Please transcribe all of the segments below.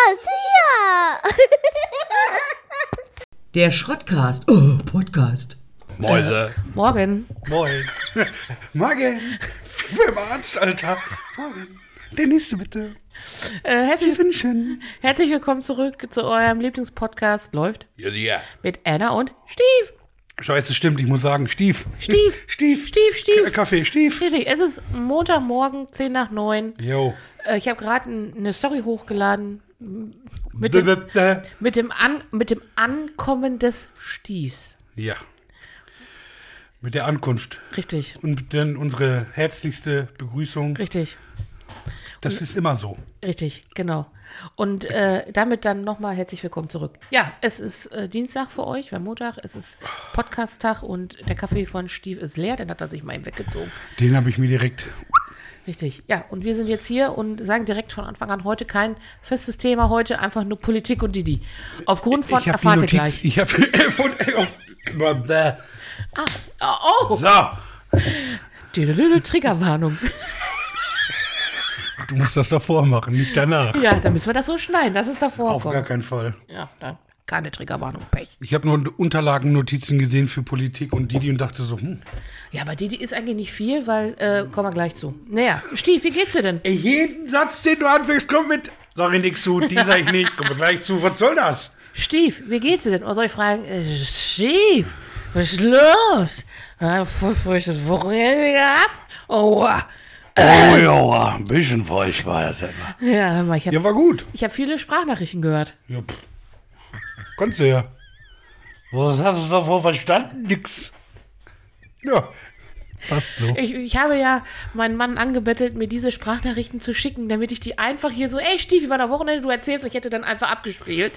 hier! Der Schrottcast. Oh, Podcast. Mäuse. Morgen. Moin. Morgen. Beim Arzt, Alter. Morgen. Der nächste bitte. Herzlich willkommen zurück zu eurem Lieblingspodcast. Läuft Ja. mit Anna und Stief. Scheiße, stimmt, ich muss sagen, Stief. Stief. Kaffee, Stief. Richtig, es ist Montagmorgen, 10 nach 9. Jo. Ich habe gerade eine Story hochgeladen mit dem Ankommen des Stiefs. Ja. Mit der Ankunft. Richtig, Und dann unsere herzlichste Begrüßung. richtig, Das ist immer so. richtig, genau. Und damit dann nochmal herzlich willkommen zurück. Ja, es ist Dienstag für euch, weil Montag, es ist Podcast-Tag und der Kaffee von Stief ist leer, den hat er sich mal eben weggezogen. Den habe ich mir direkt. Richtig, ja, und wir sind jetzt hier und sagen direkt von Anfang an heute kein festes Thema, heute einfach nur Politik und Didi. Aufgrund von, erfahrt ihr gleich. Ich habe Oh, So. Triggerwarnung. Du musst das davor machen, nicht danach. Ja, dann müssen wir das so schneiden, dass es davor Auf gar kommt. keinen Fall. Ja, dann keine Triggerwarnung, Pech. Ich habe nur Unterlagennotizen gesehen für Politik und Didi und dachte so, Ja, aber Didi ist eigentlich nicht viel, weil, kommen wir gleich zu. Naja, Stief, wie geht's dir denn? jeden Satz, den du anfängst, kommt mit. Sag ich nichts zu, die sag ich nicht, kommt gleich zu, was soll das? Stief, wie geht's dir denn? Oder soll ich fragen, Stief, was ist los? Voll feuchtes Wochenende gehabt? Oh, Oh ja, ein bisschen feucht war das immer. ja, hör mal, ich Ja, habe war gut. viele Sprachnachrichten gehört. Ja, Konntest du ja. Was hast du davor verstanden? Nix. Ja, passt so. Ich habe ja meinen Mann angebettelt, mir diese Sprachnachrichten zu schicken, damit ich die einfach hier so, ey Stief, wie war der Wochenende? Du erzählst, ich hätte dann einfach abgespielt.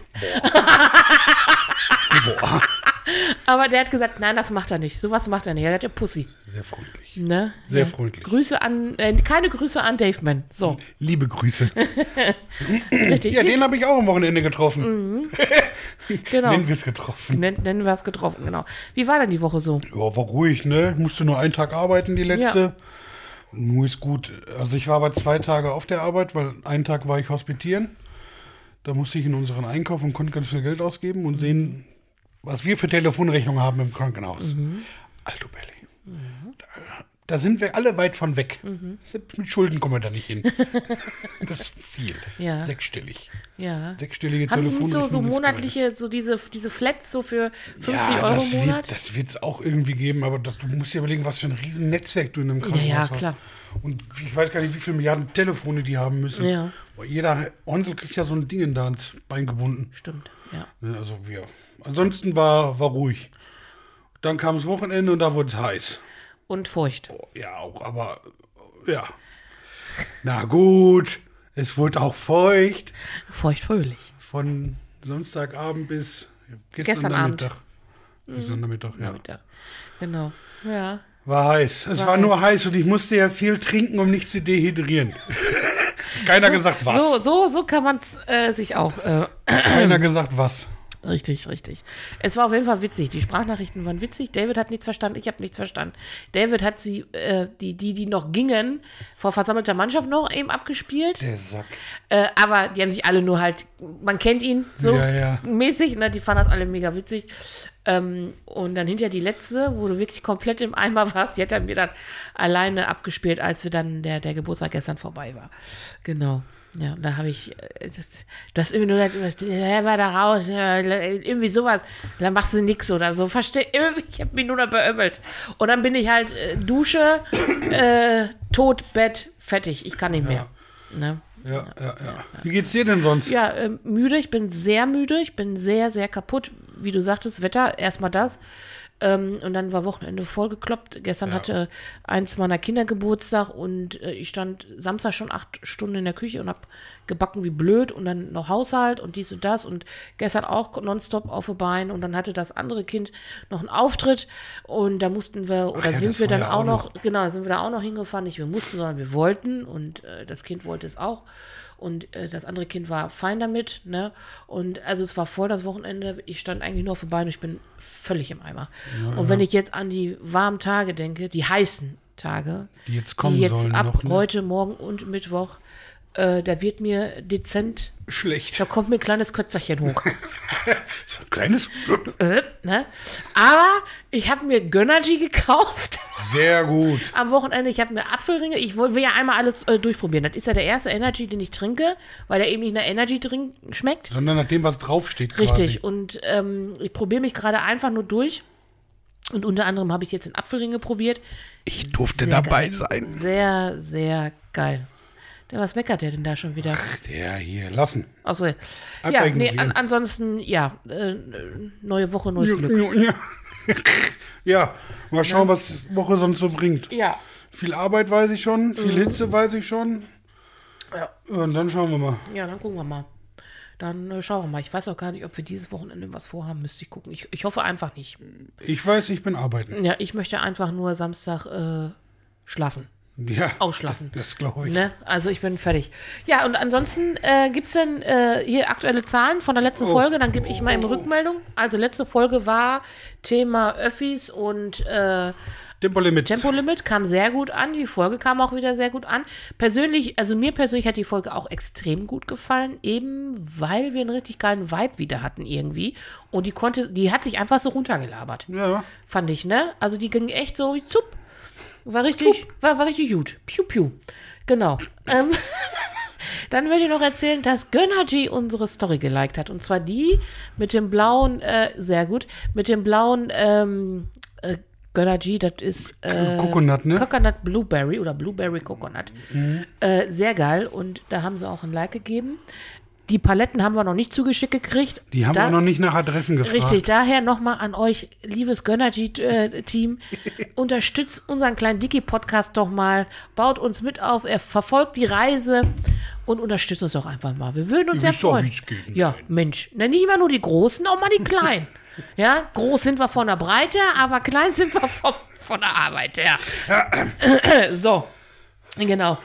Boah. Aber der hat gesagt, nein, das macht er nicht. Sowas macht er nicht. Er hat ja Pussy. Sehr freundlich. Ne? Sehr Ja. freundlich. Keine Grüße an Dave Mann. So, Liebe Grüße. richtig. Ja, den habe ich auch am Wochenende getroffen. Genau. Nennen wir es getroffen. Nennen wir es getroffen, genau. Wie war denn die Woche so? Ja, war ruhig, ne? Musste nur einen Tag arbeiten, die letzte. Nur ist gut. Also ich war aber 2 Tage auf der Arbeit, weil einen Tag war ich hospitieren. Da musste ich in unseren Einkauf und konnte ganz viel Geld ausgeben und sehen, was wir für Telefonrechnungen haben im Krankenhaus. Alto Belli. Da sind wir alle weit von weg. Selbst mit Schulden kommen wir da nicht hin. Das ist viel. Ja. Sechsstellig. Ja. Sechsstellige Haben die nicht Telefonrechnung. so ist monatliche, so diese Flats so für 50 geil. Euro das im Monat? Das wird es auch irgendwie geben, aber du musst dir überlegen, was für ein riesen Netzwerk du in einem Krankenhaus Ja, hast. klar. Und ich weiß gar nicht, wie viele Milliarden Telefone die haben müssen. Ja. Jeder Onsel kriegt ja so ein Ding da ins Bein gebunden. Stimmt, ja. Ja, also wir. Ansonsten war ruhig. Dann kam das Wochenende und da wurde es heiß. Und feucht. Ja, auch, aber ja. Na gut, es wurde auch feucht. Feucht-fröhlich. Von Samstagabend bis Gestern Abend. Nachmittag. Gestern Nachmittag, ja. Nachmittag. Genau. Ja. War heiß. Es war nur heiß und ich musste ja viel trinken, um nicht zu dehydrieren. Keiner gesagt was. So kann man es sich auch. Keiner gesagt was. Richtig. Es war auf jeden Fall witzig. Die Sprachnachrichten waren witzig. David hat nichts verstanden, ich habe nichts verstanden. David hat sie, die noch gingen, vor versammelter Mannschaft noch eben abgespielt. Der Sack. Aber die haben sich alle nur halt, man kennt ihn so Ja. mäßig, ne? Die fanden das alle mega witzig. Und dann hinterher die letzte, wo du wirklich komplett im Eimer warst, die hat er mir dann alleine abgespielt, als wir dann der Geburtstag gestern vorbei war. Genau. Ja, da habe ich, du hast irgendwie nur gesagt, war da raus, irgendwie sowas, dann machst du nix oder so, ich habe mich nur noch beömmelt. Und dann bin ich halt Dusche, tot, Bett, fertig, ich kann nicht mehr. Ne? Ja. Wie geht's dir denn sonst? Ja, müde, ich bin sehr müde, ich bin sehr, sehr kaputt, wie du sagtest, Wetter, erstmal das. Und dann war Wochenende vollgekloppt. Gestern hatte eins meiner Kinder Geburtstag und ich stand Samstag schon 8 Stunden in der Küche und hab gebacken wie blöd und dann noch Haushalt und dies und das und gestern auch nonstop auf die Beine und dann hatte das andere Kind noch einen Auftritt und da mussten wir, oder sind wir dann auch noch, genau, sind wir da auch noch hingefahren, nicht wir mussten, sondern wir wollten und das Kind wollte es auch. Und das andere Kind war fein damit, ne? Und also es war voll das Wochenende. Ich stand eigentlich nur auf den Beinen und ich bin völlig im Eimer. Ja, und wenn ich jetzt an die warmen Tage denke, die heißen Tage, die jetzt kommen die jetzt sollen ab noch, ne? heute, morgen und Mittwoch Da wird mir dezent, Schlecht. da kommt mir ein kleines Kötzerchen hoch. So ein kleines. Ne? Aber ich habe mir Gönnergy gekauft Sehr gut. am Wochenende. Ich habe mir Apfelringe. Ich will ja einmal alles durchprobieren. Das ist ja der erste Energy, den ich trinke, weil der eben nicht nach Energy-Drink schmeckt. Sondern nach dem, was draufsteht. Richtig. Quasi. Und ich probiere mich gerade einfach nur durch. Und unter anderem habe ich jetzt den Apfelringe probiert. Ich durfte Sehr dabei geil. sein. Sehr, sehr geil. Was meckert der denn da schon wieder? Der hier, lassen. Achso, ja, Einfach nee, ignorieren. ansonsten, ja, neue Woche, neues Glück. Ja. Ja, mal schauen, was die Woche sonst so bringt. Ja. Viel Arbeit weiß ich schon, viel Hitze weiß ich schon. Ja. Und dann schauen wir mal. Ja, dann gucken wir mal. Dann schauen wir mal. Ich weiß auch gar nicht, ob wir dieses Wochenende was vorhaben. Müsste ich gucken. Ich hoffe einfach nicht. Ich weiß, ich bin arbeiten. Ja, ich möchte einfach nur Samstag schlafen. Ja, Ausschlafen. das glaube ich. Ne? Also ich bin fertig. Ja, und ansonsten gibt es denn hier aktuelle Zahlen von der letzten Folge? Dann gebe ich mal eine Rückmeldung. Also letzte Folge war Thema Öffis und Tempolimit kam sehr gut an. Die Folge kam auch wieder sehr gut an. Persönlich, also mir persönlich hat die Folge auch extrem gut gefallen, eben weil wir einen richtig geilen Vibe wieder hatten irgendwie. Und die hat sich einfach so runtergelabert. Ja. Fand ich, ne? Also die ging echt so wie zup. War richtig gut. Piu, piu. Genau. Dann würde ich noch erzählen, dass Gönnergy unsere Story geliked hat. Und zwar die mit dem blauen, sehr gut, mit dem blauen Gönnergy, das ist Coconut, ne? Coconut Blueberry oder Blueberry Coconut. Sehr geil. Und da haben sie auch ein Like gegeben. Die Paletten haben wir noch nicht zugeschickt gekriegt. Die haben auch noch nicht nach Adressen gefragt. Richtig, daher nochmal an euch, liebes Gönnergy-Team, unterstützt unseren kleinen Dicky-Podcast doch mal, baut uns mit auf, verfolgt die Reise und unterstützt uns doch einfach mal. Wir würden uns Ihr ja wisst doch, freuen. wie's geht. Ja, Mensch, na, nicht immer nur die Großen, auch mal die Kleinen. Ja, groß sind wir von der Breite, aber klein sind wir von der Arbeit her. So, genau.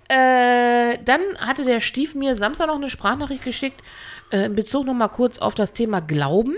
Dann hatte der Stief mir Samstag noch eine Sprachnachricht geschickt, in Bezug nochmal kurz auf das Thema Glauben,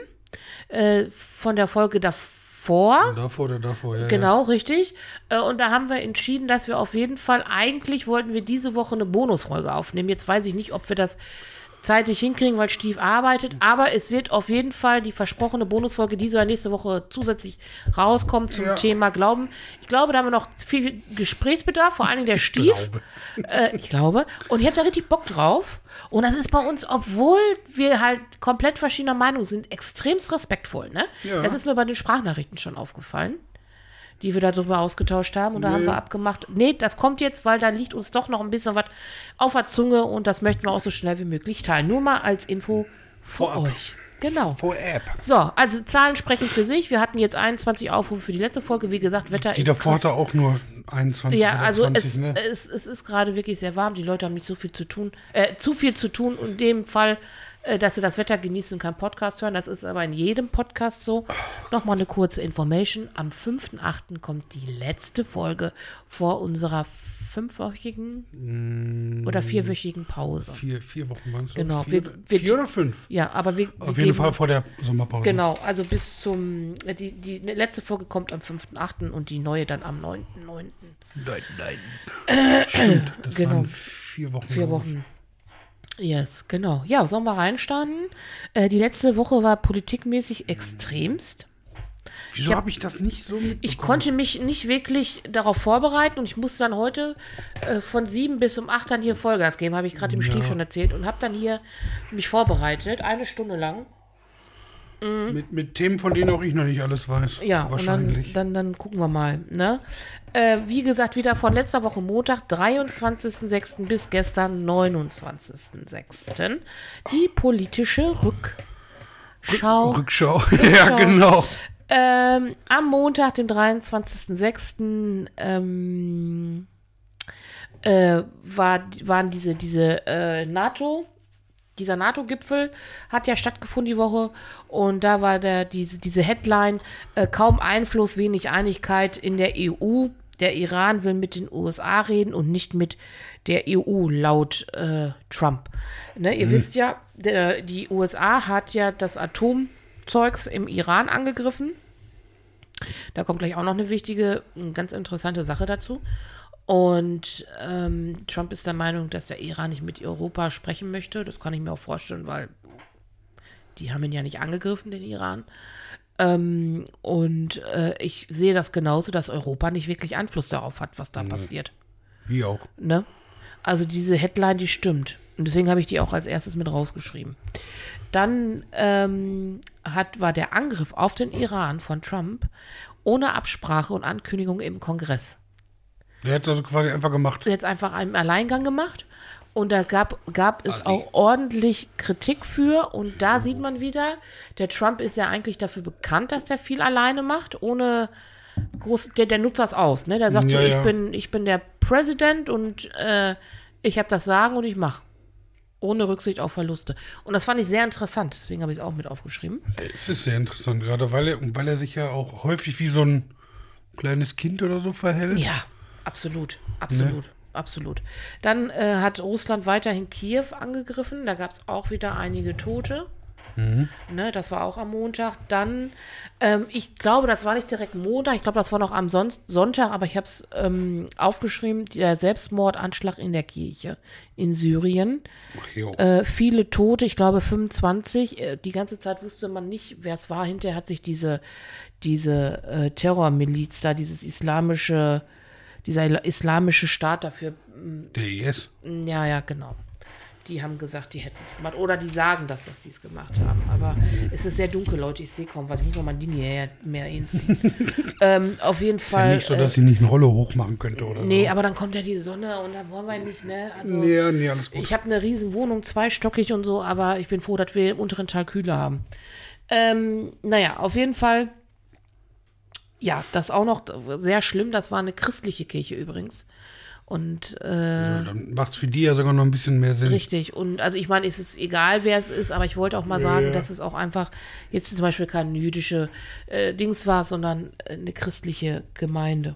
von der Folge davor. Davor, ja. Genau, richtig. Und da haben wir entschieden, dass wir auf jeden Fall, eigentlich wollten wir diese Woche eine Bonusfolge aufnehmen. Jetzt weiß ich nicht, ob wir das zeitlich hinkriegen, weil Stief arbeitet, aber es wird auf jeden Fall die versprochene Bonusfolge diese oder nächste Woche zusätzlich rauskommen zum Thema Glauben. Ich glaube, da haben wir noch viel Gesprächsbedarf, vor allen Dingen der Stief. Ich glaube. Und ich habe da richtig Bock drauf. Und das ist bei uns, obwohl wir halt komplett verschiedener Meinung sind, extremst respektvoll. Ne? Ja. Das ist mir bei den Sprachnachrichten schon aufgefallen, die wir darüber ausgetauscht haben. Und da haben wir abgemacht, nee, das kommt jetzt, weil da liegt uns doch noch ein bisschen was auf der Zunge und das möchten wir auch so schnell wie möglich teilen. Nur mal als Info für euch. Genau. Vorab. So, also Zahlen sprechen für sich. Wir hatten jetzt 21 Aufrufe für die letzte Folge. Wie gesagt, Wetter Die ist davor krass. hatte auch nur 21 Ja, oder also 20, ne? es ist gerade wirklich sehr warm. Die Leute haben nicht so viel zu tun. Zu viel zu tun. Und in dem Fall, dass sie das Wetter genießen und keinen Podcast hören. Das ist aber in jedem Podcast so. Nochmal eine kurze Information. Am 5.8. kommt die letzte Folge vor unserer 5-wöchigen oder 4-wöchigen Pause. 4 Wochen waren es. Genau. 4 oder 5? Ja, aber wir Auf jeden Fall vor der Sommerpause. Genau, also bis zum, die letzte Folge kommt am 5.8. und die neue dann am 9.9. Nein. Stimmt, das Genau. waren 4 Wochen. 4 Wochen. Yes, genau. Ja, sollen wir reinstarten? Die letzte Woche war politikmäßig extremst. Wieso habe ich das nicht so mitbekommen? Ich konnte mich nicht wirklich darauf vorbereiten und ich musste dann heute von 7 bis um 8 dann hier Vollgas geben, habe ich gerade dem Stief schon erzählt und habe dann hier mich vorbereitet, 1 Stunde lang. Mit Themen, von denen auch ich noch nicht alles weiß. Ja, wahrscheinlich. und dann gucken wir mal. Ne? Wie gesagt, wieder von letzter Woche Montag, 23.06. bis gestern, 29.06. Die politische Rückschau. Rückschau. Ja, genau. Am Montag, dem 23.06. Waren diese dieser NATO-Gipfel hat ja stattgefunden die Woche und da war diese Headline, kaum Einfluss, wenig Einigkeit in der EU. Der Iran will mit den USA reden und nicht mit der EU, laut Trump. Ne, ihr wisst ja, die USA hat ja das Atomzeugs im Iran angegriffen. Da kommt gleich auch noch eine ganz interessante Sache dazu. Und Trump ist der Meinung, dass der Iran nicht mit Europa sprechen möchte. Das kann ich mir auch vorstellen, weil die haben ihn ja nicht angegriffen, den Iran. Ich sehe das genauso, dass Europa nicht wirklich Einfluss darauf hat, was da passiert. Wie auch. Ne? Also diese Headline, die stimmt. Und deswegen habe ich die auch als erstes mit rausgeschrieben. Dann war der Angriff auf den Iran von Trump ohne Absprache und Ankündigung im Kongress. Der hat es also quasi einfach gemacht. Er hat es einfach einen Alleingang gemacht. Und da gab es auch ordentlich Kritik für. Und da sieht man wieder, der Trump ist ja eigentlich dafür bekannt, dass der viel alleine macht, ohne groß, der nutzt das aus. Ne? Der sagt ich bin der Präsident und ich habe das Sagen und ich mache. Ohne Rücksicht auf Verluste. Und das fand ich sehr interessant. Deswegen habe ich es auch mit aufgeschrieben. Es ist sehr interessant, gerade weil er sich ja auch häufig wie so ein kleines Kind oder so verhält. Ja, absolut. Absolut. Dann hat Russland weiterhin Kiew angegriffen. Da gab es auch wieder einige Tote. Ne, das war auch am Montag. Dann, ich glaube, das war nicht direkt Montag. Ich glaube, das war noch am Sonntag. Aber ich habe es aufgeschrieben. Der Selbstmordanschlag in der Kirche in Syrien. Viele Tote, ich glaube 25. Die ganze Zeit wusste man nicht, wer es war. Hinterher hat sich diese Terrormiliz da, dieser islamische Staat dafür. Der IS? Ja, genau. Die haben gesagt, die hätten es gemacht. Oder die sagen, dass die es gemacht haben. Aber es ist sehr dunkel, Leute. Ich sehe kaum was. Ich muss noch mal ein Ding hierher mehr hinziehen. Auf jeden Fall. Ist ja nicht so, dass sie nicht eine Rolle hochmachen könnte oder so. Nee, aber dann kommt ja die Sonne und dann wollen wir nicht, ne? Also, nee, alles gut. Ich habe eine riesen Wohnung, zweistockig und so, aber ich bin froh, dass wir im unteren Teil kühler haben. Auf jeden Fall. Ja, das auch noch sehr schlimm. Das war eine christliche Kirche übrigens. Und dann macht es für die ja sogar noch ein bisschen mehr Sinn. Richtig. Und also ich meine, es ist egal, wer es ist, aber ich wollte auch mal sagen, dass es auch einfach jetzt zum Beispiel kein jüdische Dings war, sondern eine christliche Gemeinde.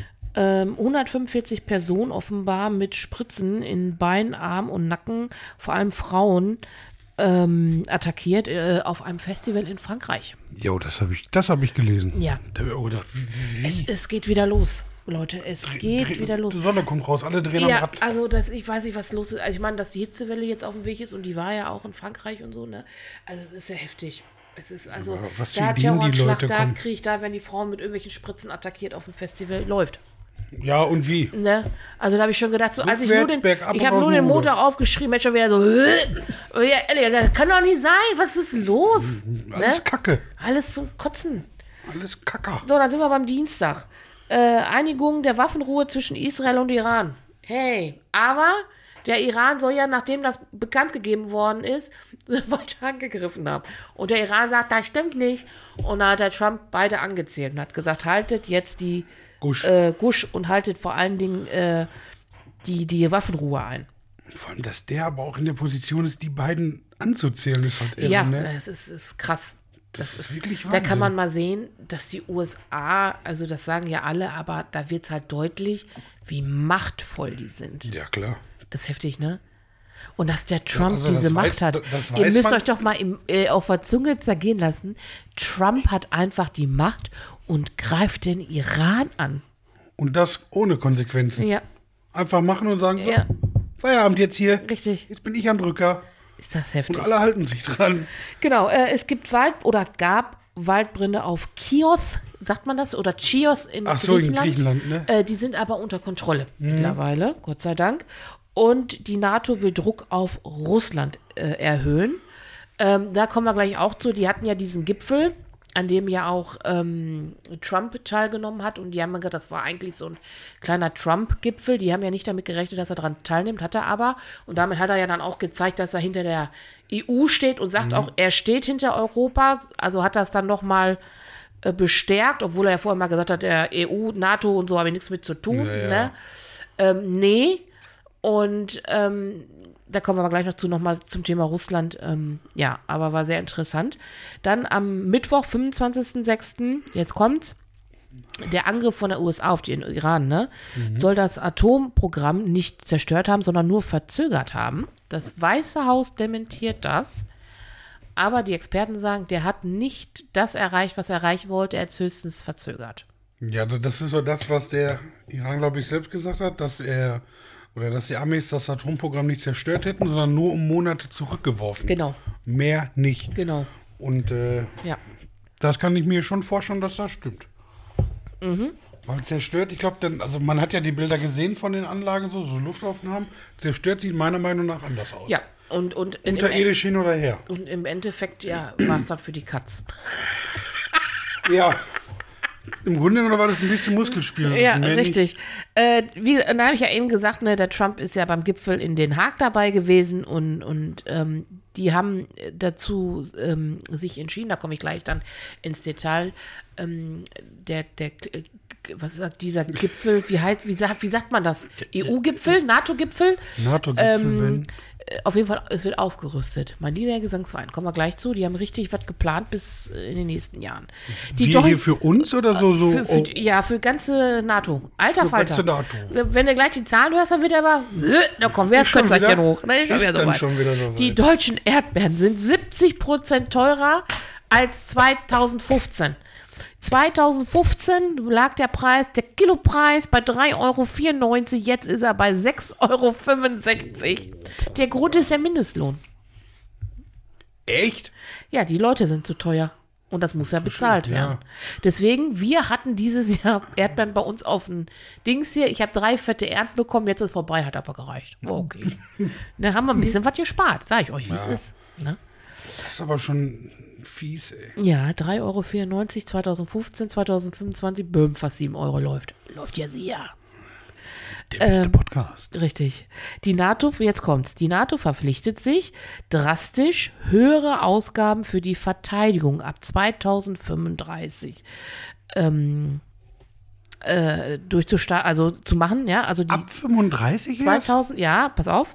145 Personen offenbar mit Spritzen in Bein, Arm und Nacken, vor allem Frauen, attackiert auf einem Festival in Frankreich. Jo, das hab ich gelesen. Ja. Da habe ich auch gedacht, wie? Es geht wieder los. Leute, es geht wieder los. Die Sonne kommt raus, alle drehen am Rad. Also ich weiß nicht, was los ist. Also ich meine, dass die Hitzewelle jetzt auf dem Weg ist und die war ja auch in Frankreich und so, ne? Also es ist ja heftig. Es ist also, da Terroranschlag, da Krieg, da werden die Frauen mit irgendwelchen Spritzen attackiert auf dem Festival, läuft. Ja, und wie? Ne? Also da habe ich schon gedacht, so, als ich habe nur den Motor aufgeschrieben, hätte schon wieder so, ja, ehrlich, das kann doch nicht sein, was ist los? Alles Kacke. Alles zum Kotzen. Alles Kacker. So, dann sind wir beim Dienstag. Einigung der Waffenruhe zwischen Israel und Iran. Hey, aber der Iran soll ja, nachdem das bekannt gegeben worden ist, weiter angegriffen haben. Und der Iran sagt, das stimmt nicht. Und dann hat der Trump beide angezählt und hat gesagt, haltet jetzt die Gusch und haltet vor allen Dingen die Waffenruhe ein. Vor allem, dass der aber auch in der Position ist, die beiden anzuzählen, ist halt irre, ne? Es ist krass. Das ist wirklich Wahnsinn. Da kann man mal sehen, dass die USA, also das sagen ja alle, aber da wird es halt deutlich, wie machtvoll die sind. Ja, klar. Das ist heftig, ne? Und dass der Trump diese Macht hat. Ihr müsst euch doch mal auf der Zunge zergehen lassen. Trump hat einfach die Macht und greift den Iran an. Und das ohne Konsequenzen. Ja. Einfach machen und sagen, so, Feierabend jetzt hier. Richtig. Jetzt bin ich am Drücker. Ist das heftig. Und alle halten sich dran. Genau, es gab Waldbrände auf Chios, sagt man das? Oder Chios in Griechenland. Ach so, in Griechenland, ne? Die sind aber unter Kontrolle mittlerweile, Gott sei Dank. Und die NATO will Druck auf Russland erhöhen. Da kommen wir gleich auch zu. Die hatten ja diesen Gipfel, an dem ja auch Trump teilgenommen hat. Und die haben gesagt, das war eigentlich so ein kleiner Trump-Gipfel. Die haben ja nicht damit gerechnet, dass er daran teilnimmt, hat er aber. Und damit hat er ja dann auch gezeigt, dass er hinter der EU steht und sagt auch, er steht hinter Europa. Also hat das dann nochmal bestärkt, obwohl er ja vorher mal gesagt hat, der EU, NATO und so habe ich nichts mit zu tun. Ja. Ne? Nee. Und da kommen wir aber gleich noch mal zum Thema Russland. Aber war sehr interessant. Dann am Mittwoch, 25.06., jetzt kommt's, der Angriff von der USA auf den Iran, ne, soll das Atomprogramm nicht zerstört haben, sondern nur verzögert haben. Das Weiße Haus dementiert das. Aber die Experten sagen, der hat nicht das erreicht, was er erreichen wollte, er hat es höchstens verzögert. Ja, also das ist so das, was der Iran, glaube ich, selbst gesagt hat, dass die Amis das Atomprogramm nicht zerstört hätten, sondern nur um Monate zurückgeworfen. Genau. Mehr nicht. Genau. Und Ja. das kann ich mir schon vorstellen, dass das stimmt. Weil zerstört, ich glaube, also man hat ja die Bilder gesehen von den Anlagen, so Luftaufnahmen, zerstört sieht meiner Meinung nach anders aus. Ja. Und Unterirdisch hin oder her. Und im Endeffekt, ja, war es dann für die Katz. Ja. Im Grunde genommen war das ein bisschen Muskelspiel. Ja, richtig. Da habe ich ja eben gesagt, ne, der Trump ist ja beim Gipfel in Den Haag dabei gewesen und die haben dazu sich entschieden, da komme ich gleich dann ins Detail, was sagt dieser Gipfel, wie sagt man das? EU-Gipfel? NATO-Gipfel? NATO-Gipfel, Auf jeden Fall, es wird aufgerüstet. Mein lieber Gesangsverein, kommen wir gleich zu. Die haben richtig was geplant bis in den nächsten Jahren. Hier für uns oder so? Für ganze NATO. Alter für Falter. ganze NATO. Wenn du gleich die Zahlen hörst, dann wird aber, da kommen wir das Kötzerchen hoch. Dann ist schon wieder so weit. Die deutschen Erdbeeren sind 70% teurer als 2015. 2015 lag der Kilopreis bei 3,94 €, jetzt ist er bei 6,65 €. Der Grund ist der Mindestlohn. Echt? Ja, die Leute sind zu teuer. Und das muss ja bezahlt werden. Deswegen, wir hatten dieses Jahr Erdbeeren bei uns auf dem Dings hier. Ich habe 3 fette Ernten bekommen, jetzt ist vorbei, hat aber gereicht. Okay. Dann haben wir ein bisschen was gespart, sage ich euch, wie es ist. Ne? Das ist aber schon fies, ey. Ja, 3,94 € 2015, 2025, fast 7 € läuft. Läuft ja sehr. Der beste Podcast. Richtig. Die NATO, jetzt kommt's, die NATO verpflichtet sich, drastisch höhere Ausgaben für die Verteidigung ab 2035 zu machen, ja, also die ab 35 2000, ja, pass auf.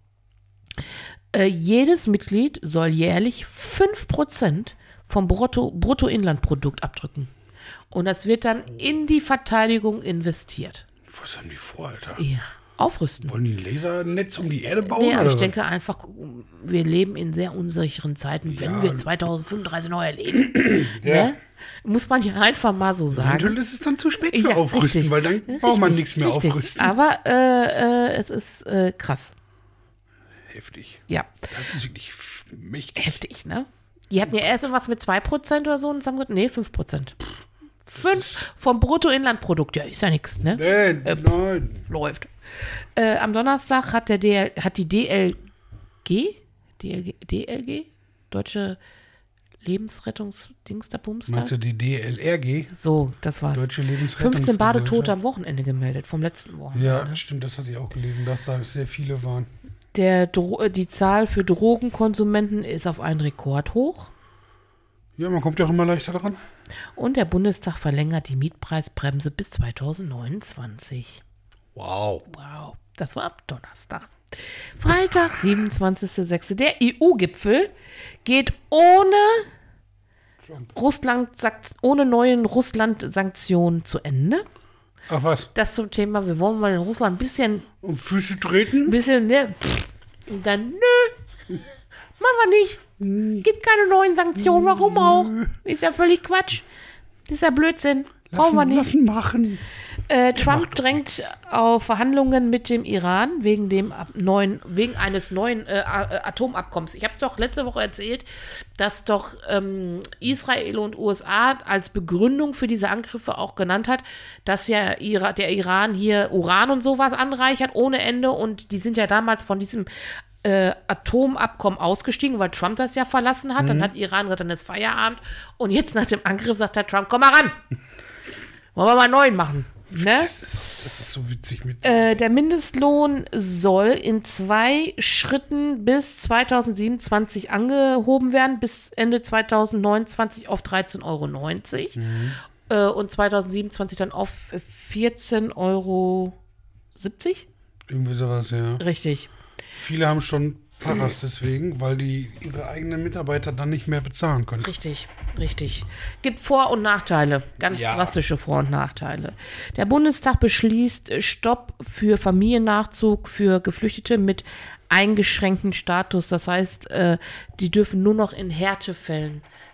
Jedes Mitglied soll jährlich 5% vom Bruttoinlandprodukt abdrücken. Und das wird dann in die Verteidigung investiert. Was haben die vor, Alter? Ja, aufrüsten. Wollen die Lasernetz um die Erde bauen? Nee, aber ich denke einfach, wir leben in sehr unsicheren Zeiten, wenn wir 2035 neu erleben. Ja. Ne? Muss man ja einfach mal so sagen. Eventuell ist es dann zu spät für Aufrüsten, richtig. weil dann braucht man nichts mehr aufrüsten. Aber es ist krass. Heftig. Ja. Das ist wirklich mächtig. Heftig, ne? Die hatten ja erst irgendwas mit 2% oder so und haben gesagt, nee, 5%. 5 vom Bruttoinlandprodukt, ja, ist ja nichts, ne? Nein. Läuft. Am Donnerstag hat die DLG, Deutsche Lebensrettungsdingsda-Bums da? Meinst du die DLRG? So, das war's. Deutsche Lebensrettungsgesellschaft. 15 Badetote am Wochenende gemeldet, vom letzten Wochenende. Ja, stimmt, das hatte ich auch gelesen, dass da sehr viele waren. Die Zahl für Drogenkonsumenten ist auf einen Rekord hoch. Ja, man kommt ja auch immer leichter dran. Und der Bundestag verlängert die Mietpreisbremse bis 2029. Wow. Das war am Donnerstag. Freitag, 27.06. Der EU-Gipfel geht ohne neuen Russland-Sanktionen zu Ende. Ach was? Das zum Thema, wir wollen mal in Russland ein bisschen... Um Füße treten? Ne? Und dann, nö, machen wir nicht. Gibt keine neuen Sanktionen, warum auch? Ist ja völlig Quatsch. Ist ja Blödsinn. Brauchen wir nicht. Lassen machen. Trump drängt auf Verhandlungen mit dem Iran wegen eines neuen Atomabkommens. Ich habe doch letzte Woche erzählt, dass doch Israel und USA als Begründung für diese Angriffe auch genannt hat, dass ja der Iran hier Uran und sowas anreichert ohne Ende und die sind ja damals von diesem Atomabkommen ausgestiegen, weil Trump das ja verlassen hat. Dann hat Iran gesagt, dann ist Feierabend und jetzt nach dem Angriff sagt der Trump, komm mal ran. Wollen wir mal einen neuen machen. Ne? Das ist so witzig mit. Der Mindestlohn soll in 2 Schritten bis 2027 angehoben werden, bis Ende 2029 auf 13,90 € und 2027 dann auf 14,70 €. Irgendwie sowas, ja. Richtig. Viele haben schon Paras deswegen, weil die ihre eigenen Mitarbeiter dann nicht mehr bezahlen können. Richtig. Gibt Vor- und Nachteile, ganz drastische Vor- und Nachteile. Der Bundestag beschließt Stopp für Familiennachzug für Geflüchtete mit eingeschränktem Status. Das heißt, die dürfen nur noch in Härtefällen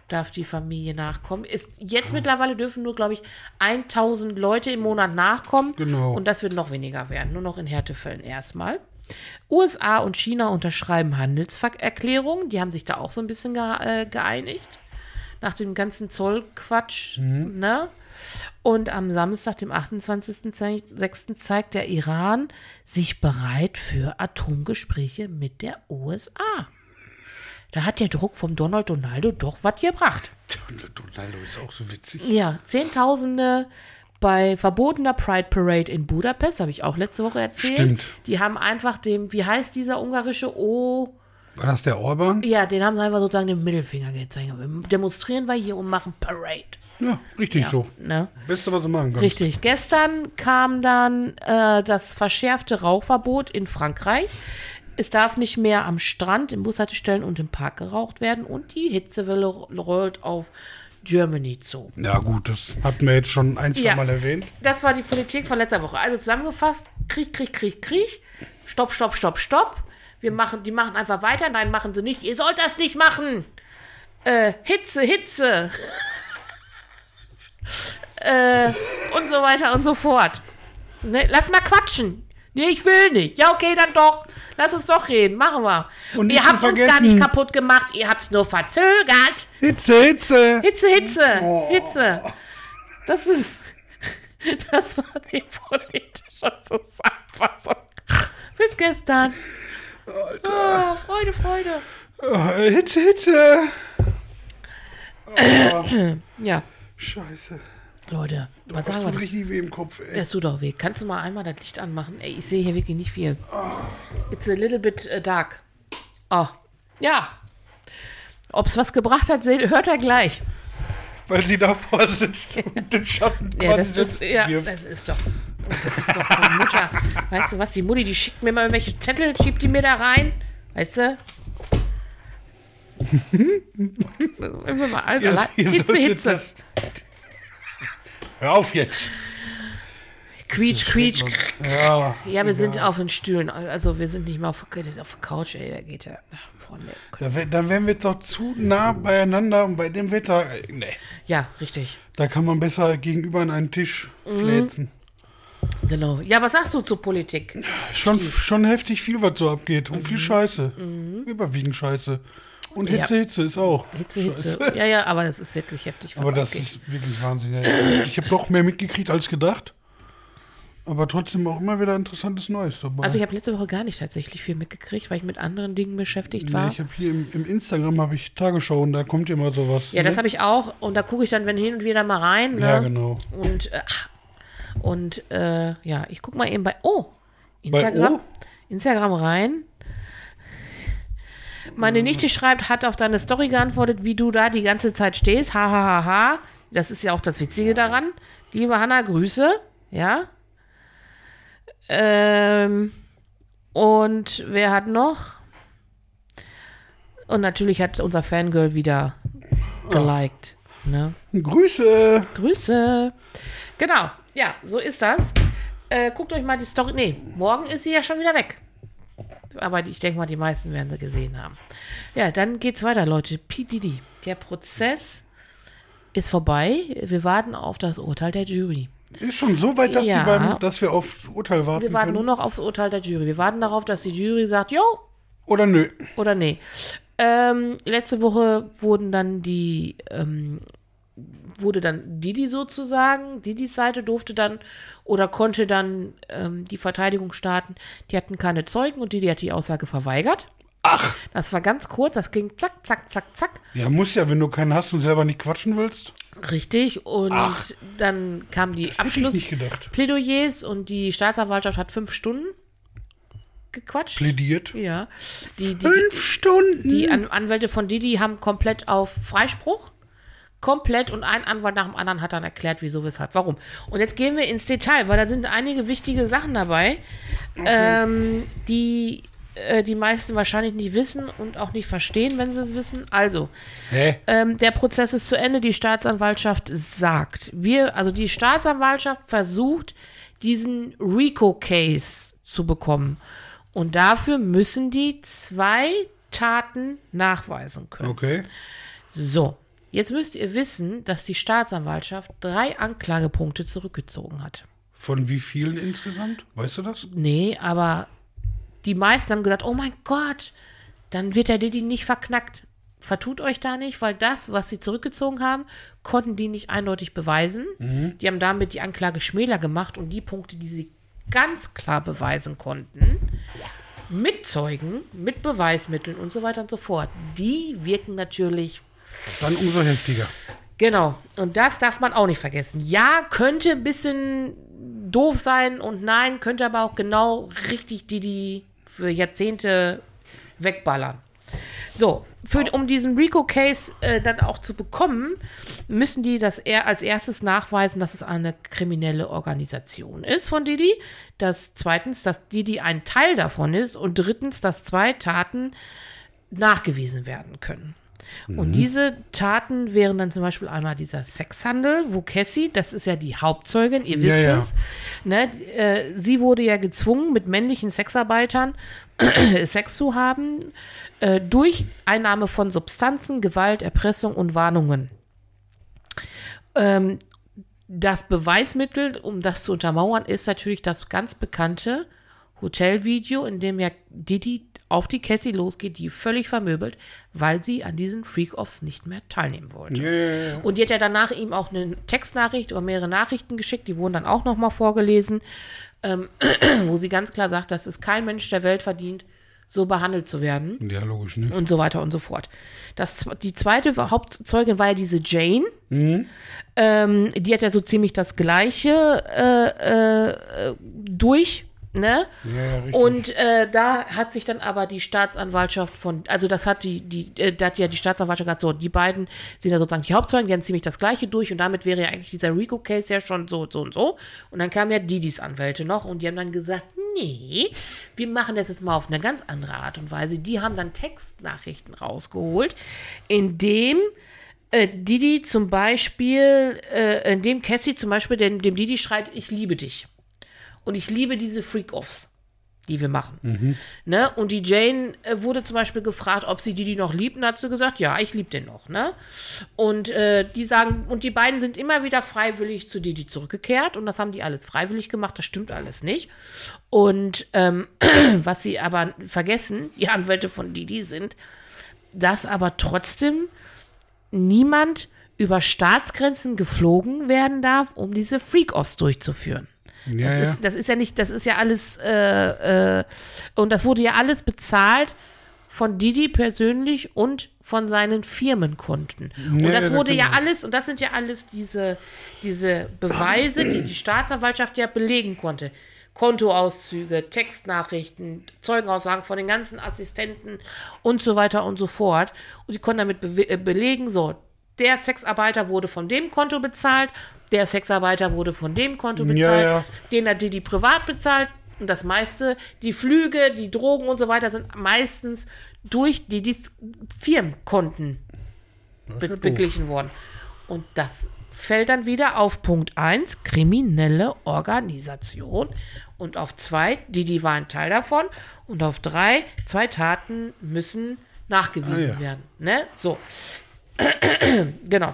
darf die Familie nachkommen. Mittlerweile dürfen nur, glaube ich, 1000 Leute im Monat nachkommen. Genau. Und das wird noch weniger werden, nur noch in Härtefällen erstmal. USA und China unterschreiben Handelserklärungen. Die haben sich da auch so ein bisschen geeinigt. Nach dem ganzen Zollquatsch. Ne? Und am Samstag, dem 28.06. zeigt der Iran sich bereit für Atomgespräche mit der USA. Da hat der Druck vom Donaldo doch was gebracht. Donaldo ist auch so witzig. Ja, Zehntausende bei verbotener Pride Parade in Budapest, habe ich auch letzte Woche erzählt. Stimmt. Die haben einfach wie heißt dieser ungarische War das der Orban? Ja, den haben sie einfach sozusagen den Mittelfinger gezeigt. Demonstrieren wir hier und machen Parade. Ja, richtig so. Ne? Beste, was sie machen können. Richtig. Gestern kam dann das verschärfte Rauchverbot in Frankreich. Es darf nicht mehr am Strand, in Bushaltestellen und im Park geraucht werden. Und die Hitzewelle rollt auf Germany zu. Ja gut, das hatten wir jetzt schon ein, zwei Mal erwähnt. Das war die Politik von letzter Woche. Also zusammengefasst, Krieg. Stopp. Die machen einfach weiter. Nein, machen sie nicht. Ihr sollt das nicht machen. Hitze. Und so weiter und so fort. Ne, lass mal quatschen. Nee, ich will nicht. Ja, okay, dann doch. Lass uns doch reden. Machen wir. Und ihr habt uns gar nicht kaputt gemacht. Ihr habt es nur verzögert. Hitze. Oh. Hitze. Das war die politische Zusammenfassung. Bis gestern. Alter. Oh, Freude. Hitze. Ja. Scheiße. Leute, was sagen wir tut denn? richtig weh im Kopf, ey. Das tut doch weh. Kannst du mal einmal das Licht anmachen? Ey, ich sehe hier wirklich nicht viel. It's a little bit dark. Oh, ja. Ob es was gebracht hat, hört er gleich. Weil sie davor sitzt und den Schatten Das ist doch von Mutter. Weißt du was, die Mutti, die schickt mir mal irgendwelche Zettel, schiebt die mir da rein. Weißt du? Also, Hitze. Hör auf jetzt. Quietsch. Ja, Wir sind auf den Stühlen. Also wir sind nicht mehr auf der Couch, ey. Da geht er. Da wären wir jetzt doch zu nah beieinander und bei dem Wetter. Nee. Ja, richtig. Da kann man besser gegenüber an einen Tisch fläzen. Genau. Ja, was sagst du zur Politik? Schon heftig viel, was so abgeht. Und viel Scheiße. Überwiegend Scheiße. Und Hitze ist auch. Hitze. Ja, aber das ist wirklich heftig, was aber das abgeht. ist wirklich Wahnsinn. Ich habe doch mehr mitgekriegt als gedacht. Aber trotzdem auch immer wieder interessantes Neues dabei. Also ich habe letzte Woche gar nicht tatsächlich viel mitgekriegt, weil ich mit anderen Dingen beschäftigt war. Ich habe hier im Instagram habe ich Tagesschau und da kommt immer sowas. Ja, das habe ich auch. Und da gucke ich dann hin und wieder mal rein. Ne? Ja, genau. Und ich gucke mal eben bei Instagram rein. Meine Nichte hat auf deine Story geantwortet, wie du da die ganze Zeit stehst. Ha. Das ist ja auch das Witzige daran. Liebe Hanna, Grüße. Ja. Und wer hat noch? Und natürlich hat unser Fangirl wieder geliked. Ne? Grüße. Genau. Ja, so ist das. Guckt euch mal die Story. Nee, morgen ist sie ja schon wieder weg. Aber ich denke mal, die meisten werden sie gesehen haben. Ja, dann geht's weiter, Leute. P. Diddy. Der Prozess ist vorbei. Wir warten auf das Urteil der Jury. Ist schon so weit, dass wir aufs Urteil warten Wir warten können? nur noch aufs Urteil der Jury. Wir warten darauf, dass die Jury sagt, jo. Oder nö. Oder nee. Letzte Woche wurde dann Diddy sozusagen, Didys Seite durfte dann oder konnte dann die Verteidigung starten. Die hatten keine Zeugen und Diddy hat die Aussage verweigert. Ach. Das war ganz kurz, das ging zack. Ja, muss ja, wenn du keinen hast und selber nicht quatschen willst. Richtig, und dann kamen die Abschlussplädoyers und die Staatsanwaltschaft hat 5 Stunden gequatscht. Plädiert? Ja. 5 Stunden? Die Anwälte von Diddy haben komplett auf Freispruch. Komplett, und ein Anwalt nach dem anderen hat dann erklärt, wieso, weshalb, warum. Und jetzt gehen wir ins Detail, weil da sind einige wichtige Sachen dabei, die die meisten wahrscheinlich nicht wissen und auch nicht verstehen, wenn sie es wissen. Also, der Prozess ist zu Ende, die Staatsanwaltschaft sagt, die Staatsanwaltschaft versucht, diesen RICO-Case zu bekommen. Und dafür müssen die 2 Taten nachweisen können. Okay. So, Jetzt müsst ihr wissen, dass die Staatsanwaltschaft 3 Anklagepunkte zurückgezogen hat. Von wie vielen insgesamt? Weißt du das? Nee, aber die meisten haben gedacht, oh mein Gott, dann wird der Diddy nicht verknackt. Vertut euch da nicht, weil das, was sie zurückgezogen haben, konnten die nicht eindeutig beweisen. Die haben damit die Anklage schmäler gemacht und die Punkte, die sie ganz klar beweisen konnten, mit Zeugen, mit Beweismitteln und so weiter und so fort, die wirken natürlich dann umso heftiger. Genau, und das darf man auch nicht vergessen. Ja, könnte ein bisschen doof sein und nein, könnte aber auch genau richtig die für Jahrzehnte wegballern. So, um diesen RICO-Case dann auch zu bekommen, müssen die das als erstes nachweisen, dass es eine kriminelle Organisation ist von Diddy. Zweitens, dass Diddy ein Teil davon ist. Und drittens, dass 2 Taten nachgewiesen werden können. Und diese Taten wären dann zum Beispiel einmal dieser Sexhandel, wo Cassie, das ist ja die Hauptzeugin, ihr wisst es, ne, sie wurde ja gezwungen, mit männlichen Sexarbeitern Sex zu haben, durch Einnahme von Substanzen, Gewalt, Erpressung und Warnungen. Das Beweismittel, um das zu untermauern, ist natürlich das ganz bekannte Hotelvideo, in dem ja Diddy auf die Cassie losgeht, die völlig vermöbelt, weil sie an diesen Freak-Offs nicht mehr teilnehmen wollte. Yeah. Und die hat ja danach ihm auch eine Textnachricht oder mehrere Nachrichten geschickt, die wurden dann auch nochmal vorgelesen, wo sie ganz klar sagt, dass es kein Mensch der Welt verdient, so behandelt zu werden. Ja, logisch, ne? Und so weiter und so fort. Die zweite Hauptzeugin war ja diese Jane. Die hat ja so ziemlich das Gleiche durch. Ne? Ja, richtig. Und da hat sich dann aber die Staatsanwaltschaft das hat da hat ja die Staatsanwaltschaft gesagt, so, die beiden sind ja sozusagen die Hauptzeugen, die haben ziemlich das Gleiche durch und damit wäre ja eigentlich dieser RICO-Case ja schon so und so. Und dann kamen ja Didys Anwälte noch und die haben dann gesagt, nee, wir machen das jetzt mal auf eine ganz andere Art und Weise. Die haben dann Textnachrichten rausgeholt, in dem Diddy zum Beispiel, in dem Cassie zum Beispiel dem Diddy schreit, ich liebe dich. Und ich liebe diese Freak-Offs, die wir machen. Ne? Und die Jane wurde zum Beispiel gefragt, ob sie Diddy noch liebt. Und hat sie gesagt, ja, ich liebe den noch. Ne? Und die beiden sind immer wieder freiwillig zu Diddy zurückgekehrt. Und das haben die alles freiwillig gemacht. Das stimmt alles nicht. Und was sie aber vergessen, die Anwälte von Diddy sind, dass aber trotzdem niemand über Staatsgrenzen geflogen werden darf, um diese Freak-Offs durchzuführen. Das ist ja nicht, das ist ja alles, und das wurde ja alles bezahlt von Diddy persönlich und von seinen Firmenkunden. Und das wurde ja alles, und das sind ja alles diese Beweise, die die Staatsanwaltschaft ja belegen konnte. Kontoauszüge, Textnachrichten, Zeugenaussagen von den ganzen Assistenten und so weiter und so fort. Und die konnten damit belegen, so, der Sexarbeiter wurde von dem Konto bezahlt, der Sexarbeiter wurde von dem Konto bezahlt, den hat Diddy privat bezahlt und das meiste, die Flüge, die Drogen und so weiter sind meistens durch Diddys Firmenkonten beglichen worden. Und das fällt dann wieder auf Punkt 1, kriminelle Organisation und auf 2, Diddy war ein Teil davon und auf 3, 2 Taten müssen nachgewiesen werden. Ne? So. Genau.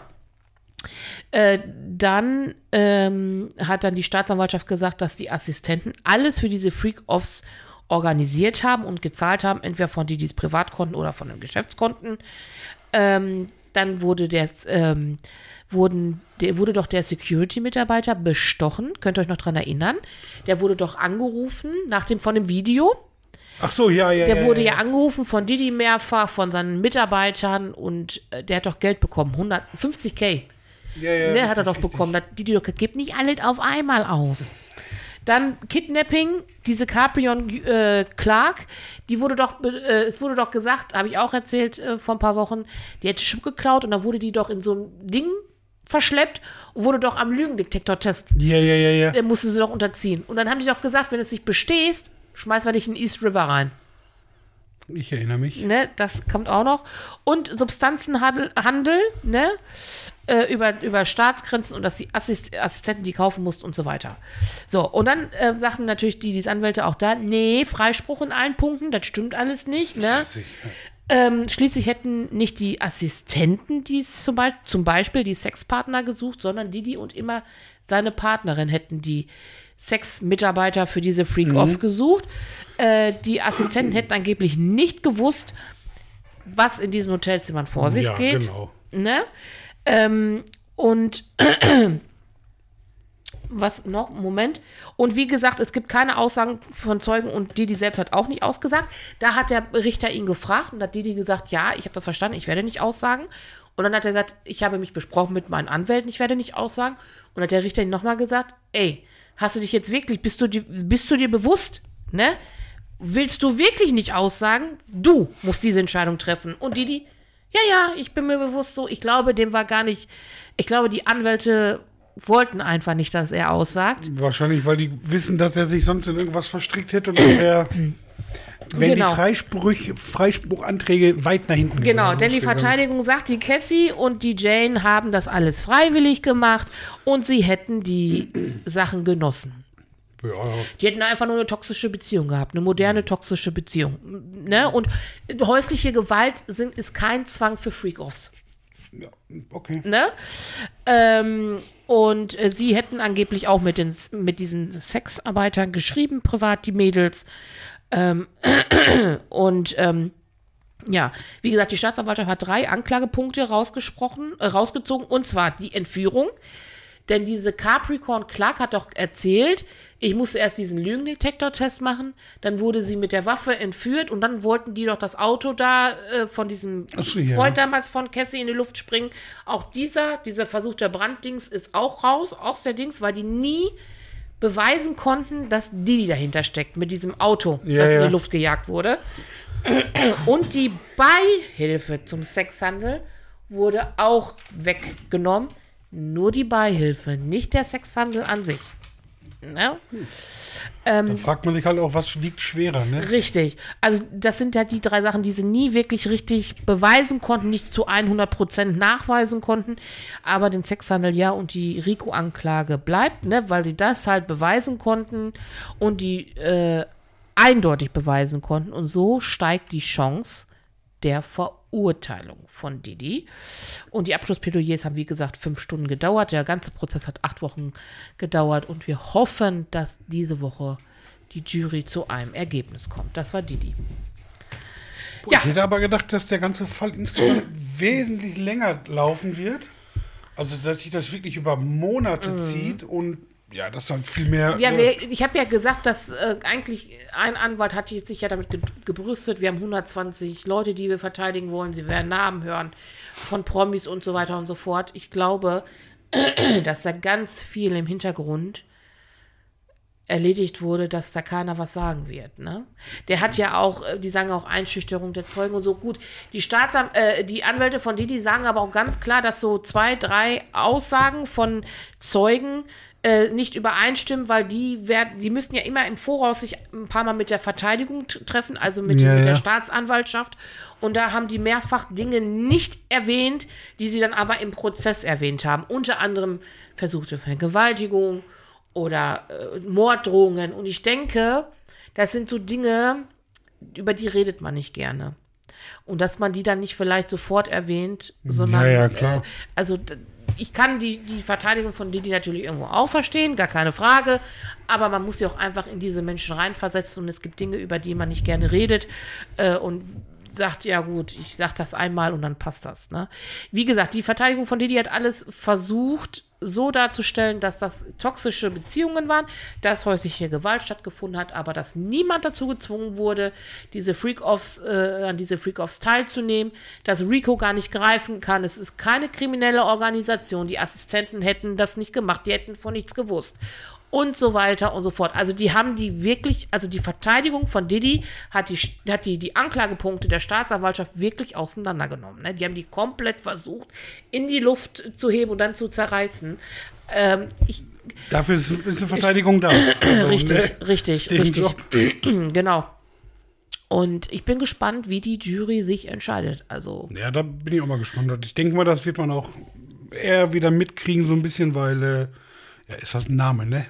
Dann hat dann die Staatsanwaltschaft gesagt, dass die Assistenten alles für diese Freak-Offs organisiert haben und gezahlt haben, entweder von Diddys Privatkonten oder von den Geschäftskonten. Dann wurde doch der Security-Mitarbeiter bestochen. Könnt ihr euch noch dran erinnern? Der wurde doch angerufen von dem Video. Ach so, ja. Der wurde ja angerufen von Diddy mehrfach, von seinen Mitarbeitern und der hat doch Geld bekommen, 150.000. Ne, hat er doch bekommen. Diddy doch, gibt nicht alles auf einmal aus. Dann Kidnapping, diese Caprion Clark, es wurde doch gesagt, habe ich auch erzählt vor ein paar Wochen, die hätte Schmuck geklaut und dann wurde die doch in so ein Ding verschleppt und wurde doch am Lügendetektor-Test. Ja. Musste sie doch unterziehen. Und dann haben die doch gesagt, wenn es nicht bestehst, schmeißen wir dich in East River rein. Ich erinnere mich. Ne, das kommt auch noch. Und Substanzenhandel, ne? Über Staatsgrenzen und dass die Assistenten die kaufen mussten und so weiter. So, und dann sagten natürlich die Anwälte auch da, nee, Freispruch in allen Punkten, das stimmt alles nicht, ne? Schließlich hätten nicht die Assistenten, die zum Beispiel die Sexpartner gesucht, sondern Didi und immer seine Partnerin hätten die Sexmitarbeiter für diese Freak-Offs gesucht. Die Assistenten hätten angeblich nicht gewusst, was in diesen Hotelzimmern vor sich geht. Genau. Ne? Und was noch? Moment. Und wie gesagt, es gibt keine Aussagen von Zeugen und Didi selbst hat auch nicht ausgesagt. Da hat der Richter ihn gefragt und hat Didi gesagt, ja, ich habe das verstanden, ich werde nicht aussagen. Und dann hat er gesagt, ich habe mich besprochen mit meinen Anwälten, ich werde nicht aussagen. Und hat der Richter ihm nochmal gesagt, ey, hast du dich jetzt wirklich, bist du dir bewusst, ne? Willst du wirklich nicht aussagen? Du musst diese Entscheidung treffen. Und Didi, ja, ich bin mir bewusst so, ich glaube, dem war gar nicht, ich glaube, die Anwälte wollten einfach nicht, dass er aussagt. Wahrscheinlich, weil die wissen, dass er sich sonst in irgendwas verstrickt hätte und wäre, wenn die Freispruchanträge weit nach hinten Genau, denn die Verteidigung sagt, die Cassie und die Jane haben das alles freiwillig gemacht und sie hätten die Sachen genossen. Ja. Die hätten einfach nur eine toxische Beziehung gehabt, eine moderne toxische Beziehung. Ne? Und häusliche Gewalt ist kein Zwang für Freak-Offs. Ja, okay. Ne? Und sie hätten angeblich auch mit diesen Sexarbeitern geschrieben, privat, die Mädels. Ja, wie gesagt, die Staatsanwaltschaft hat 3 Anklagepunkte rausgezogen, und zwar die Entführung. Denn diese Capricorn Clark hat doch erzählt, ich musste erst diesen Lügendetektor-Test machen, dann wurde sie mit der Waffe entführt und dann wollten die doch das Auto da von diesem Freund damals von Cassie in die Luft springen. Auch dieser Versuch der Branddings ist auch raus aus der Dings, weil die nie beweisen konnten, dass die dahinter steckt mit diesem Auto, das in die Luft gejagt wurde. Und die Beihilfe zum Sexhandel wurde auch weggenommen. Nur die Beihilfe, nicht der Sexhandel an sich. Ne? Da fragt man sich halt auch, was wiegt schwerer, ne? Richtig. Also das sind ja die 3 Sachen, die sie nie wirklich richtig beweisen konnten, nicht zu 100% nachweisen konnten. Aber den Sexhandel ja und die RICO-Anklage bleibt, ne? Weil sie das halt beweisen konnten und die eindeutig beweisen konnten. Und so steigt die Chance der Verurteilung von Didi. Und die Abschlussplädoyers haben, wie gesagt, 5 Stunden gedauert. Der ganze Prozess hat 8 Wochen gedauert. Und wir hoffen, dass diese Woche die Jury zu einem Ergebnis kommt. Das war Didi. Ich hätte aber gedacht, dass der ganze Fall insgesamt wesentlich länger laufen wird. Also, dass sich das wirklich über Monate zieht und ja, das halt viel mehr. Ja, ich habe ja gesagt, dass eigentlich ein Anwalt hat sich ja damit gebrüstet. Wir haben 120 Leute, die wir verteidigen wollen. Sie werden Namen hören von Promis und so weiter und so fort. Ich glaube, dass da ganz viel im Hintergrund erledigt wurde, dass da keiner was sagen wird. Ne? Der hat ja auch, die sagen auch Einschüchterung der Zeugen und so. Gut, die Anwälte von Didi sagen aber auch ganz klar, dass so 2, 3 Aussagen von Zeugen nicht übereinstimmen, weil die müssten ja immer im Voraus sich ein paar Mal mit der Verteidigung treffen, also mit der Staatsanwaltschaft. Und da haben die mehrfach Dinge nicht erwähnt, die sie dann aber im Prozess erwähnt haben. Unter anderem versuchte Vergewaltigung oder Morddrohungen. Und ich denke, das sind so Dinge, über die redet man nicht gerne. Und dass man die dann nicht vielleicht sofort erwähnt, sondern ja, klar. Ich kann die Verteidigung von Didi natürlich irgendwo auch verstehen, gar keine Frage, aber man muss sich auch einfach in diese Menschen reinversetzen und es gibt Dinge, über die man nicht gerne redet und sagt, ja gut, ich sag das einmal und dann passt das. Ne? Wie gesagt, die Verteidigung von Didi hat alles versucht, so darzustellen, dass das toxische Beziehungen waren, dass häusliche Gewalt stattgefunden hat, aber dass niemand dazu gezwungen wurde, an diese Freak-Offs teilzunehmen, dass RICO gar nicht greifen kann. Es ist keine kriminelle Organisation. Die Assistenten hätten das nicht gemacht, die hätten von nichts gewusst. Und so weiter und so fort. Also die haben die wirklich, also die Verteidigung von Didi hat die Anklagepunkte der Staatsanwaltschaft wirklich auseinandergenommen. Ne? Die haben die komplett versucht, in die Luft zu heben und dann zu zerreißen. Dafür ist eine Verteidigung da. Also, richtig. Genau. Und ich bin gespannt, wie die Jury sich entscheidet. Also ja, da bin ich auch mal gespannt. Ich denke mal, das wird man auch eher wieder mitkriegen, so ein bisschen, weil ist halt ein Name, ne?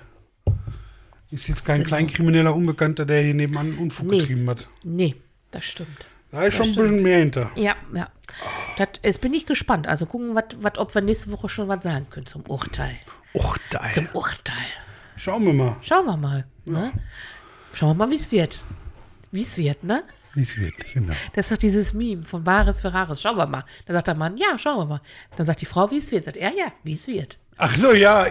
Ist jetzt kein Kleinkrimineller Unbekannter, der hier nebenan Unfug getrieben hat. Nee, das stimmt. Da ist schon ein bisschen mehr hinter. Ja. Jetzt bin ich gespannt. Also gucken, ob wir nächste Woche schon was sagen können zum Urteil. Zum Urteil. Schauen wir mal. Schauen wir mal. Ne? Schauen wir mal, wie es wird. Wie es wird, ne? Wie es wird, genau. Das ist doch dieses Meme von Wahres für Rares. Schauen wir mal. Dann sagt der Mann, ja, schauen wir mal. Dann sagt die Frau, wie es wird. Sagt er, ja, wie es wird. Ach so, ja.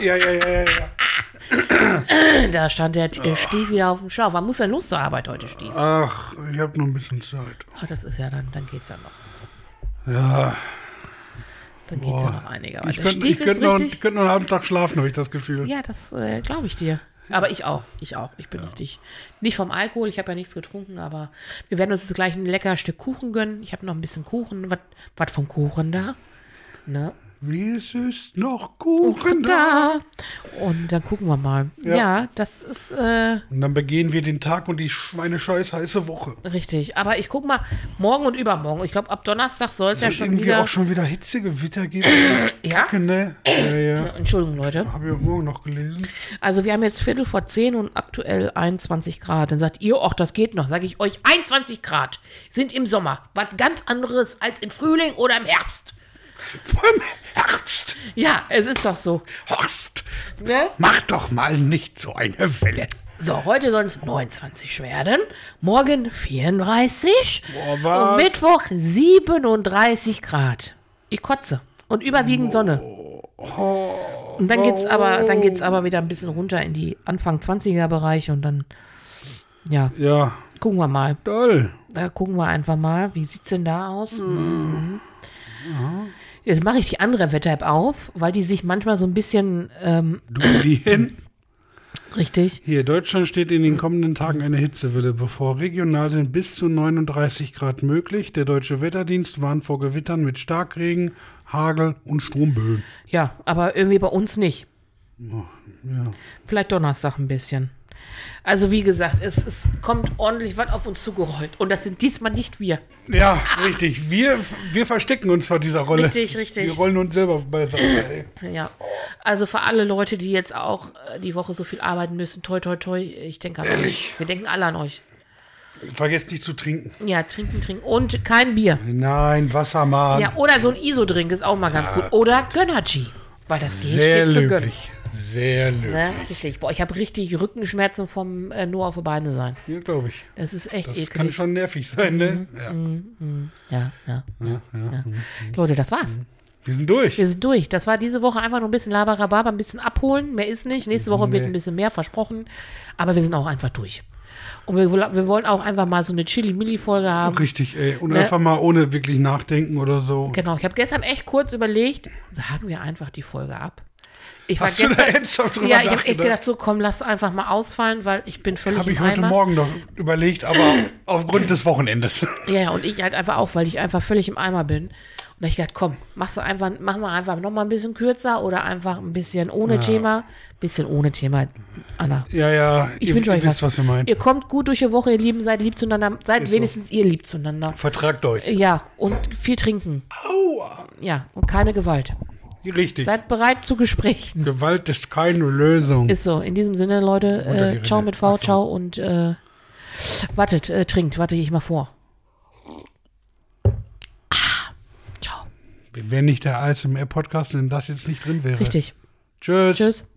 Da stand der Stief wieder auf dem Schau. Wann muss denn los zur Arbeit heute, Stief? Ach, ich habe noch ein bisschen Zeit. Ach, das ist ja dann geht's ja noch. Ja. Dann geht's ja noch einiger. Ich könnte noch einen halben Tag schlafen, habe ich das Gefühl. Ja, das glaube ich dir. Aber ich auch. Ich bin richtig. Nicht vom Alkohol, ich habe ja nichts getrunken, aber wir werden uns jetzt gleich ein leckeres Stück Kuchen gönnen. Ich habe noch ein bisschen Kuchen. Was vom Kuchen da? Ne? Wie es ist noch Kuchen da. Und dann gucken wir mal. Ja, das ist. Und dann begehen wir den Tag und die scheiß heiße Woche. Richtig. Aber ich guck mal, morgen und übermorgen. Ich glaube, ab Donnerstag soll es ja schon irgendwie wieder. Auch schon wieder Hitzegewitter geben. Ja? Kacke, ne? Ja. Entschuldigung, Leute. Habe ich auch morgen noch gelesen. Also, wir haben jetzt 10:15 und aktuell 21 Grad. Dann sagt ihr, ach, das geht noch. Sage ich euch, 21 Grad sind im Sommer. Was ganz anderes als im Frühling oder im Herbst. Vom Herbst. Ja, es ist doch so. Horst, Ne? mach doch mal nicht so eine Welle. So, heute sollen es 29 werden. Morgen 34. Boah, was? Und Mittwoch 37 Grad. Ich kotze. Und überwiegend Sonne. Und dann geht's aber wieder ein bisschen runter in die Anfang 20er Bereich und dann, ja, gucken wir mal. Toll. Da gucken wir einfach mal. Wie sieht's denn da aus? Jetzt mache ich die andere Wetter-App auf, weil die sich manchmal so ein bisschen Duplieren. richtig. Hier, Deutschland steht in den kommenden Tagen eine Hitzewelle bevor. Regional sind bis zu 39 Grad möglich. Der Deutsche Wetterdienst warnt vor Gewittern mit Starkregen, Hagel und Stromböen. Ja, aber irgendwie bei uns nicht. Ja. Vielleicht Donnerstag ein bisschen. Also wie gesagt, es kommt ordentlich was auf uns zugerollt. Und das sind diesmal nicht wir. Ja, richtig. Wir verstecken uns vor dieser Rolle. Richtig. Wir rollen uns selber beiseite. Ja. Also für alle Leute, die jetzt auch die Woche so viel arbeiten müssen, toi, toi, toi, ich denke an euch. Wir denken alle an euch. Vergesst nicht zu trinken. Ja, trinken. Und kein Bier. Nein, Wassermann. Ja, oder so ein ISO-Drink ist auch mal ganz gut. Oder Gönnergy. Weil das G Sehr steht für Gönn. löblich. Sehr löblich. Ne? Richtig. Boah, ich habe richtig Rückenschmerzen vom nur auf die Beine sein. Ja, glaube ich. Das ist echt Das eklig. kann schon nervig sein, ne? Ja. Leute, das war's. Wir sind durch. Wir sind durch. Das war diese Woche einfach nur ein bisschen Laberababa, ein bisschen abholen. Mehr ist nicht. Nächste Woche wird ein bisschen mehr versprochen. Aber wir sind auch einfach durch. Und wir wollen auch einfach mal so eine Chili-Milli-Folge haben. Richtig, ey. Und einfach mal ohne wirklich nachdenken oder so. Genau. Ich habe gestern echt kurz überlegt, sagen wir einfach die Folge ab. Ich war Hast du da ernsthaft drüber ich habe echt nachgedacht? gedacht, so komm, lass einfach mal ausfallen, weil ich bin völlig Habe ich im heute Eimer. Morgen noch überlegt, aber aufgrund des Wochenendes. Ja, und ich halt einfach auch, weil ich einfach völlig im Eimer bin. Und da hab ich gedacht, komm, machen wir einfach noch mal ein bisschen kürzer oder einfach ein bisschen ohne Thema. Bisschen ohne Thema, Anna. Ja, Ich wünsche euch wisst, was wir meinen. Ihr kommt gut durch die Woche, ihr Lieben, seid lieb zueinander. Seid wenigstens ihr lieb zueinander. Vertragt euch. Ja, und viel trinken. Aua. Ja, und keine Gewalt. Richtig. Seid bereit zu Gesprächen. Gewalt ist keine Lösung. Ist so. In diesem Sinne, Leute, ciao mit V, ciao und wartet, trinkt. Warte ich mal vor. Ciao. Wir wären nicht der ASMR-Podcast, wenn das jetzt nicht drin wäre. Richtig. Tschüss. Tschüss.